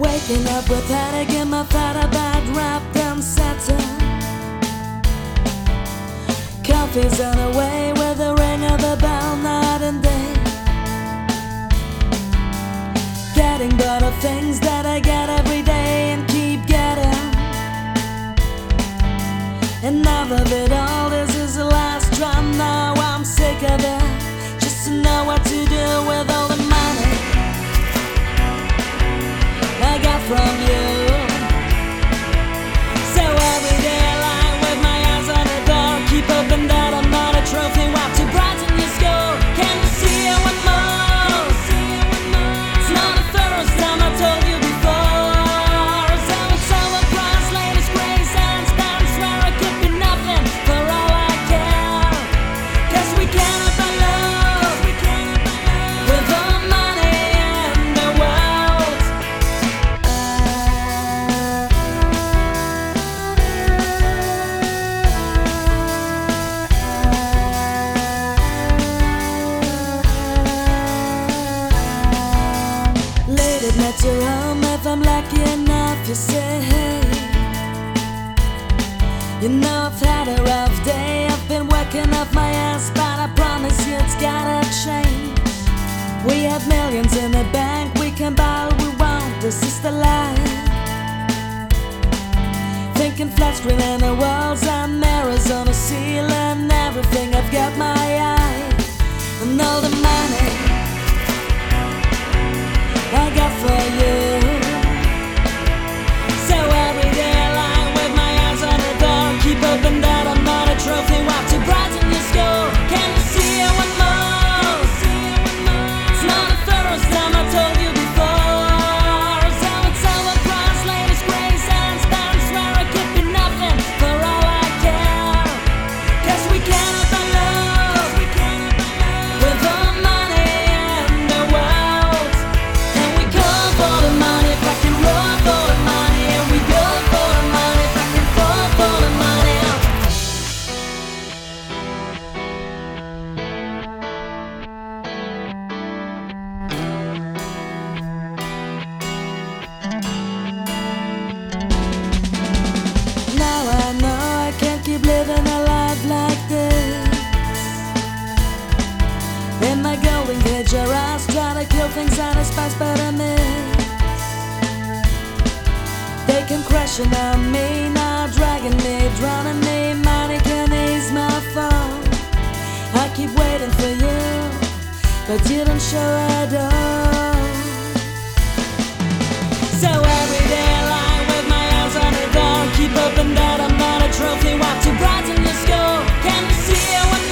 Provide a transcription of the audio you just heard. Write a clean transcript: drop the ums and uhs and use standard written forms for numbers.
Waking up with headache in my father bed, wrapped in satin. Coffee's on the way with the ring of the bell night and day. Getting better things that I get every day and keep getting. Enough of it all, this is the last drum now, I'm sick of it. Just to know what to do with all the money I got from you. So every day I lie with my eyes on the door, keep hoping that I'm not a trophy wife to brighten your score. Can you see it one more? It's not the first time I told you before. So it's overpriced, latest grace and stamps where I could be nothing for all I care. 'Cause we cannot buy love with all the money in the world. Late at night you're home if I'm lucky enough, you say hey. You know I've had a rough day, I've been working off my ass, but I promise you it's gotta change. We have millions in the bank, we can buy what we want, this is the life. Thinking flat screen and the walls and mirrors on the ceiling, everything, I've got my eye and all the money I got for you. So every day I lie with my eyes on the door, keep hoping that I'm not a trophy wife to brighten your score. Can you see it one more? It's not the first time I told you before. So it's overpriced, latest grace and stamps where I could be nothing for all I care. 'Cause we cannot buy love with all the money in the world. And we go for the money if I can roll for the money, and we go for the money if I can fall for the money. Now I know I can't keep living a life like this. In my golden cage, your eyes try to kill things out of spice, but I miss. They come crashing on me, now dragging me, drowning me. Money can ease my fall. I keep waiting for you, but you don't show at all. So every day I lie with my eyes on the door, keep hoping that I'm not a trophy wife to brighten your score. Can you see it one